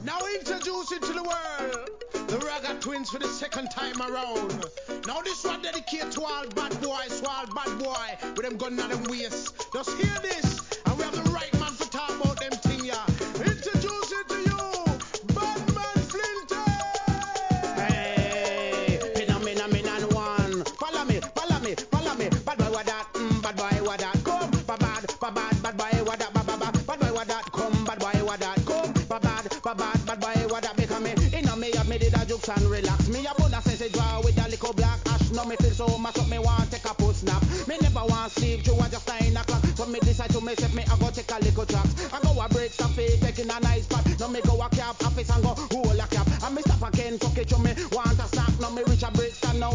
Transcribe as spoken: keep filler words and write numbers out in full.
Now introduce it to the world. The Ragga Twins for the second time around. Now this one dedicated to all bad boys, to all bad boy with them gun on them waist. Just hear this, and we have the right man to talk about them thing, yeah. Introduce it to you, Batman Flinty. Hey, phenomena, me and one. Follow me, follow me, follow me. Bad boy, what that? Mm, bad boy, what that? Come, bad, bad, bad, bad, bad boy, what that? Bad, bad, bad, bad boy, what that? Come, bad boy, what that? Come, bad, bad, bad, bad, bad boy, what that? Because me, inna me have me did a jokes and relax. Me a bonus sense draw with a little black ash. Now me feel so much up, me want take a post snap. Me never want sleep, through a just nine o'clock. So me decide to myself, me I go take a little tracks. I go a break some feet, taking a nice